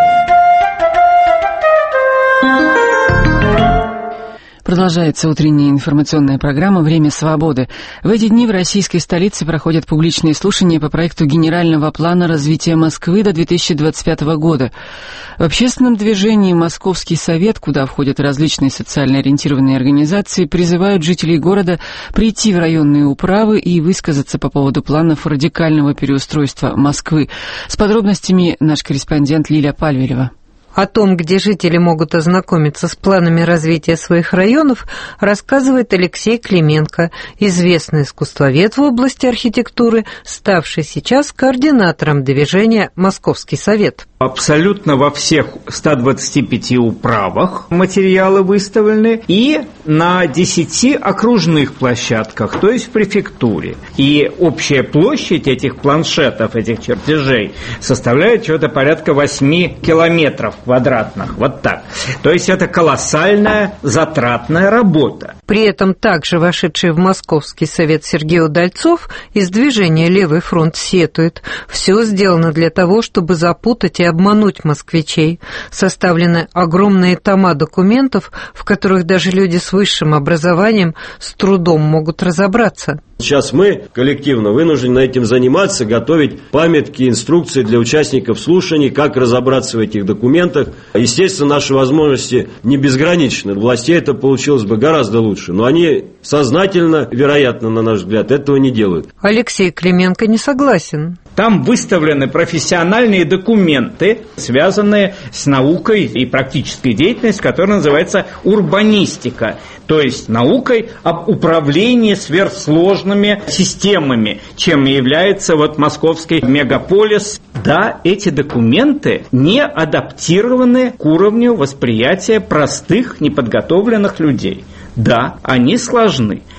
Продолжается утренняя информационная программа «Время свободы». В эти дни в российской столице проходят публичные слушания по проекту Генерального плана развития Москвы до 2025 года. В общественном движении «Московский совет», куда входят различные социально ориентированные организации, призывают жителей города прийти в районные управы и высказаться по поводу планов радикального переустройства Москвы. С подробностями наш корреспондент Лилия Пальвелева. О том, где жители могут ознакомиться с планами развития своих районов, рассказывает Алексей Клименко, известный искусствовед в области архитектуры, ставший сейчас координатором движения «Московский совет». Абсолютно во всех 125 управах материалы выставлены и на 10 окружных площадках, то есть в префектуре. И общая площадь этих планшетов, этих чертежей составляет что-то порядка 8 километров квадратных. Вот так. То есть это колоссальная затратная работа. При этом также вошедший в Московский совет Сергей Удальцов из движения «Левый фронт» сетует: все сделано для того, чтобы запутать и обмануть москвичей. Составлены огромные тома документов, в которых даже люди с высшим образованием с трудом могут разобраться. Сейчас мы коллективно вынуждены этим заниматься, готовить памятки, инструкции для участников слушаний, как разобраться в этих документах. Естественно, наши возможности не безграничны. У властей это получилось бы гораздо лучше, но они сознательно, вероятно, на наш взгляд, этого не делают. Алексей Клименко не согласен. Там выставлены профессиональные документы, связанные с наукой и практической деятельностью, которая называется урбанистика, то есть наукой об управлении сверхсложными системами, чем является вот московский мегаполис. Да, эти документы не адаптированы к уровню восприятия простых, неподготовленных людей. Да, они сложны.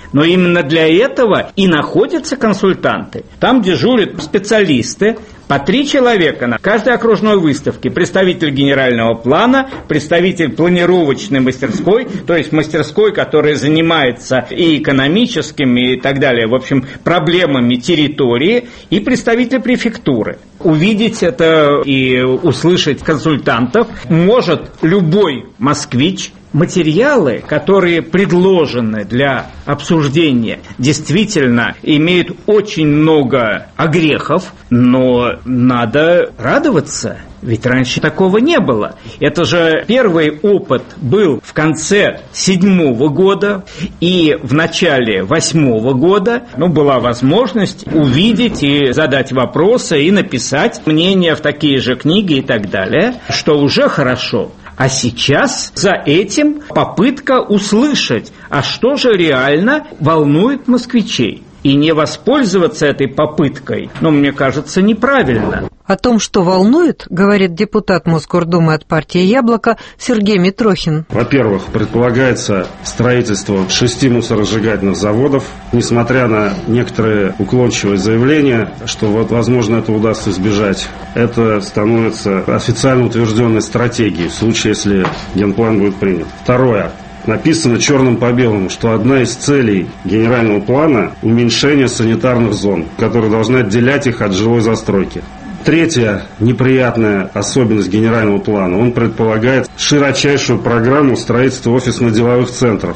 Но именно для этого и находятся консультанты. Там дежурят специалисты, по 3 человека на каждой окружной выставке. Представитель генерального плана, представитель планировочной мастерской, то есть мастерской, которая занимается и экономическими и так далее, в общем, проблемами территории, и представитель префектуры. Увидеть это и услышать консультантов может любой москвич. Материалы, которые предложены для обсуждения, действительно имеют очень много огрехов, но надо радоваться, ведь раньше такого не было. Это же первый опыт был в конце 2007 года, и в начале 2008 года была возможность увидеть и задать вопросы, и написать мнения в такие же книги и так далее, что уже хорошо. А сейчас за этим попытка услышать, а что же реально волнует москвичей. И не воспользоваться этой попыткой, мне кажется, неправильно. О том, что волнует, говорит депутат Мосгордумы от партии «Яблоко» Сергей Митрохин. Во-первых, предполагается строительство 6 мусоросжигательных заводов. Несмотря на некоторые уклончивые заявления, что возможно, это удастся избежать, это становится официально утвержденной стратегией в случае, если генплан будет принят. Второе. Написано черным по белому, что одна из целей генерального плана – уменьшение санитарных зон, которые должны отделять их от жилой застройки. Третья неприятная особенность генерального плана. Он предполагает широчайшую программу строительства офисно-деловых центров.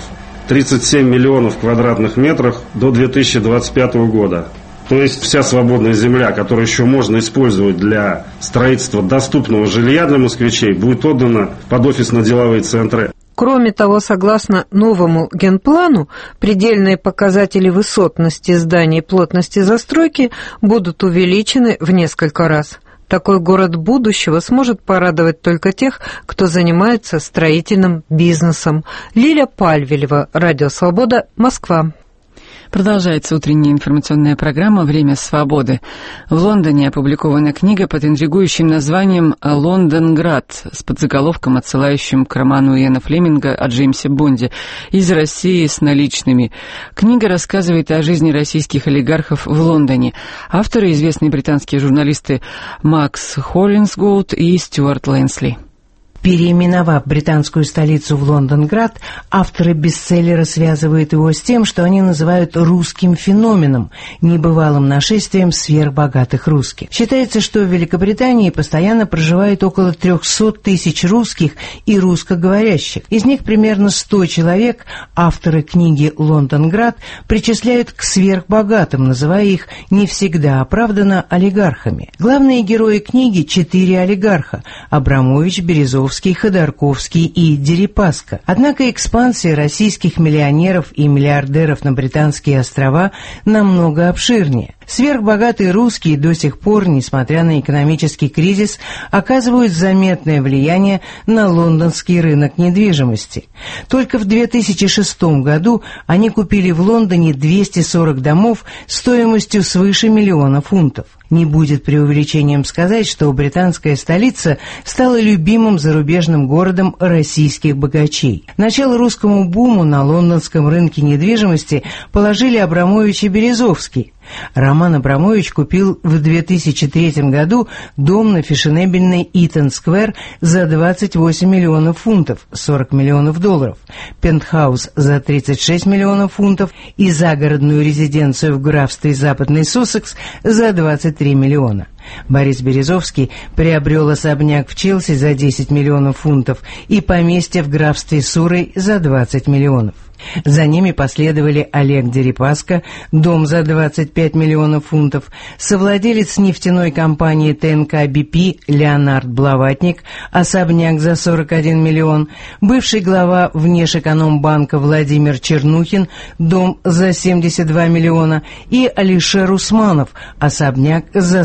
37 миллионов квадратных метров до 2025 года. То есть вся свободная земля, которую еще можно использовать для строительства доступного жилья для москвичей, будет отдана под офисно-деловые центры. Кроме того, согласно новому генплану, предельные показатели высотности зданий и плотности застройки будут увеличены в несколько раз. Такой город будущего сможет порадовать только тех, кто занимается строительным бизнесом. Лиля Пальвелева, Радио Свобода, Москва. Продолжается утренняя информационная программа «Время свободы». В Лондоне опубликована книга под интригующим названием «Лондонград» с подзаголовком, отсылающим к роману Иэна Флеминга о Джеймсе Бонде «Из России с наличными». Книга рассказывает о жизни российских олигархов в Лондоне. Авторы — известные британские журналисты Макс Холлинсгоуд и Стюарт Лэнсли. Переименовав британскую столицу в Лондонград, авторы бестселлера связывают его с тем, что они называют русским феноменом, небывалым нашествием сверхбогатых русских. Считается, что в Великобритании постоянно проживает около 300 тысяч русских и русскоговорящих. Из них примерно 100 человек авторы книги «Лондонград» причисляют к сверхбогатым, называя их не всегда оправданно олигархами. Главные герои книги – 4 олигарха – Абрамович, Березовский, Ходорковский и Дерипаска. Однако экспансия российских миллионеров и миллиардеров на Британские острова намного обширнее. Сверхбогатые русские до сих пор, несмотря на экономический кризис, оказывают заметное влияние на лондонский рынок недвижимости. Только в 2006 году они купили в Лондоне 240 домов стоимостью свыше $1 миллиона. Не будет преувеличением сказать, что британская столица стала любимым зарубежным городом российских богачей. Начало русскому буму на лондонском рынке недвижимости положили Абрамович и Березовский. Роман Абрамович купил в 2003 году дом на фешенебельной Итон-сквер за 28 миллионов фунтов, $40 миллионов, пентхаус за 36 миллионов фунтов и загородную резиденцию в графстве Западный Суссекс за 23 миллиона. Борис Березовский приобрел особняк в Челси за 10 миллионов фунтов и поместье в графстве Суррей за 20 миллионов. За ними последовали Олег Дерипаска, дом за 25 миллионов фунтов, совладелец нефтяной компании ТНК БП Леонард Блаватник, особняк за 41 миллион, бывший глава Внешэкономбанка Владимир Чернухин, дом за 72 миллиона и Алишер Усманов, особняк за 48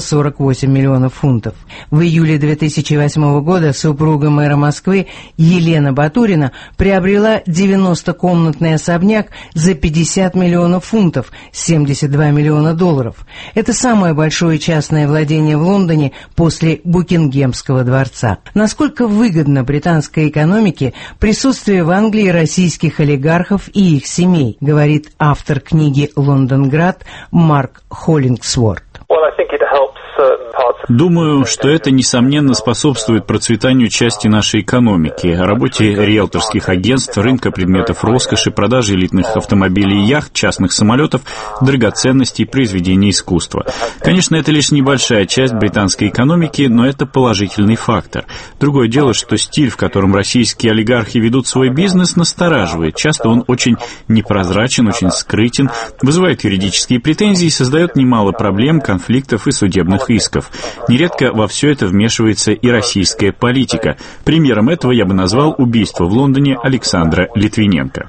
48 миллионов фунтов. В июле 2008 года супруга мэра Москвы Елена Батурина приобрела 90-комнатный особняк за 50 миллионов фунтов, 72 миллиона долларов. Это самое большое частное владение в Лондоне после Букингемского дворца. Насколько выгодно британской экономике присутствие в Англии российских олигархов и их семей, говорит автор книги «Лондонград» Марк Холлингсворт. Думаю, что это, несомненно, способствует процветанию части нашей экономики, работе риэлторских агентств, рынка предметов роскоши, продаже элитных автомобилей и яхт, частных самолетов, драгоценностей, произведений искусства. Конечно, это лишь небольшая часть британской экономики, но это положительный фактор. Другое дело, что стиль, в котором российские олигархи ведут свой бизнес, настораживает. Часто он очень непрозрачен, очень скрытен, вызывает юридические претензии и создает немало проблем, конфликтов и судебных исков. Нередко во все это вмешивается и российская политика. Примером этого я бы назвал убийство в Лондоне Александра Литвиненко.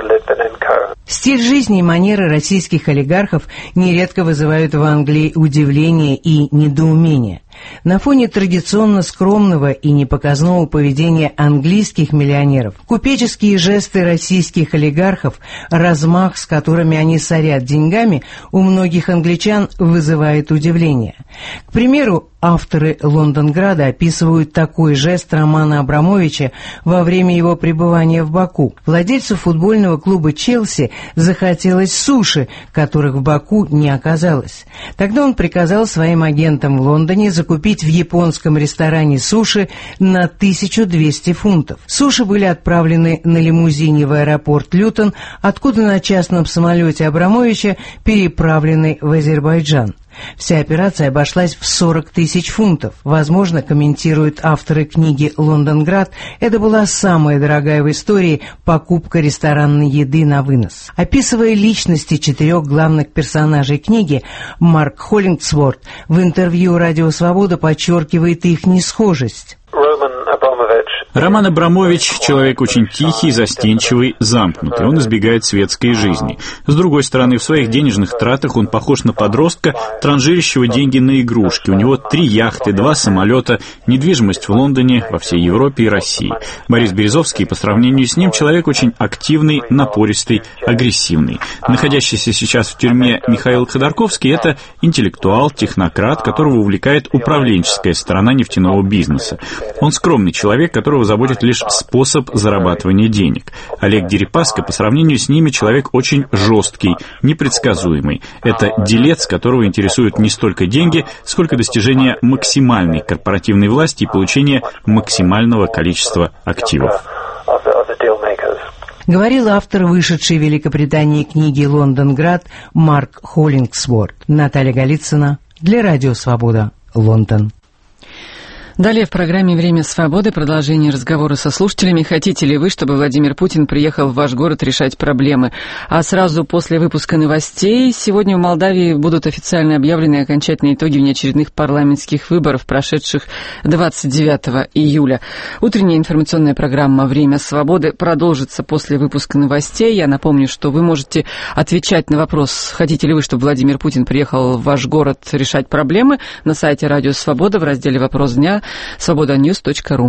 Стиль жизни и манеры российских олигархов нередко вызывают в Англии удивление и недоумение. На фоне традиционно скромного и непоказного поведения английских миллионеров, купеческие жесты российских олигархов, размах, с которыми они сорят деньгами, у многих англичан вызывает удивление. К примеру, авторы «Лондонграда» описывают такой жест Романа Абрамовича во время его пребывания в Баку. Владельцу футбольного клуба «Челси» захотелось суши, которых в Баку не оказалось. Тогда он приказал своим агентам в Лондоне закупить в японском ресторане суши на 1200 фунтов. Суши были отправлены на лимузине в аэропорт Лютон, откуда на частном самолете Абрамовича переправлены в Азербайджан. Вся операция обошлась в 40 тысяч фунтов. Возможно, комментируют авторы книги «Лондонград», это была самая дорогая в истории покупка ресторанной еды на вынос. Описывая личности 4 главных персонажей книги, Марк Холлингсворт в интервью «Радио Свобода» подчеркивает их несхожесть. Роман Абрамович – человек очень тихий, застенчивый, замкнутый. Он избегает светской жизни. С другой стороны, в своих денежных тратах он похож на подростка, транжирящего деньги на игрушки. У него 3 яхты, 2 самолета, недвижимость в Лондоне, во всей Европе и России. Борис Березовский, по сравнению с ним, человек очень активный, напористый, агрессивный. Находящийся сейчас в тюрьме Михаил Ходорковский – это интеллектуал, технократ, которого увлекает управленческая сторона нефтяного бизнеса. Он скромный человек, которого заботит лишь способ зарабатывания денег. Олег Дерипаска, по сравнению с ними, человек очень жесткий, непредсказуемый. Это делец, которого интересуют не столько деньги, сколько достижение максимальной корпоративной власти и получение максимального количества активов. Говорил автор вышедшей в Великобритании книги «Лондонград» Марк Холлингсворт. Наталья Голицына для Радио Свобода, Лондон. Далее в программе «Время свободы» продолжение разговора со слушателями. Хотите ли вы, чтобы Владимир Путин приехал в ваш город решать проблемы? А сразу после выпуска новостей сегодня в Молдавии будут официально объявлены окончательные итоги внеочередных парламентских выборов, прошедших 29 июля. Утренняя информационная программа «Время свободы» продолжится после выпуска новостей. Я напомню, что вы можете отвечать на вопрос, хотите ли вы, чтобы Владимир Путин приехал в ваш город решать проблемы, на сайте «Радио Свобода» в разделе «Вопрос дня» свободаnews.ru.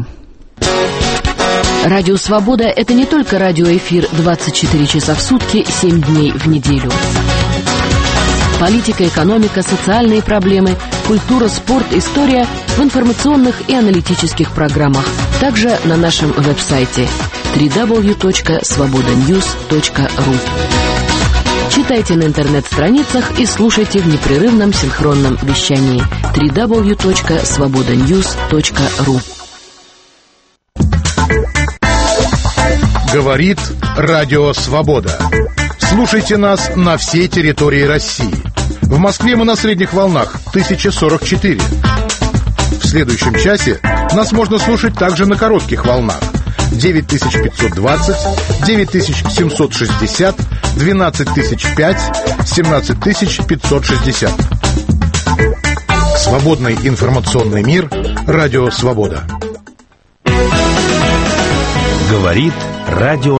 Радио «Свобода» — это не только радиоэфир 24 часа в сутки, 7 дней в неделю. Политика, экономика, социальные проблемы, культура, спорт, история в информационных и аналитических программах. Также на нашем веб-сайте www.svobodanews.ru. Читайте на интернет-страницах и слушайте в непрерывном синхронном вещании www.svobodanews.ru. Говорит Радио Свобода. Слушайте нас на всей территории России. В Москве мы на средних волнах 1044. В следующем часе нас можно слушать также на коротких волнах 9520, 9760, 12005, 17560. Свободный информационный мир. Радио Свобода. Говорит Радио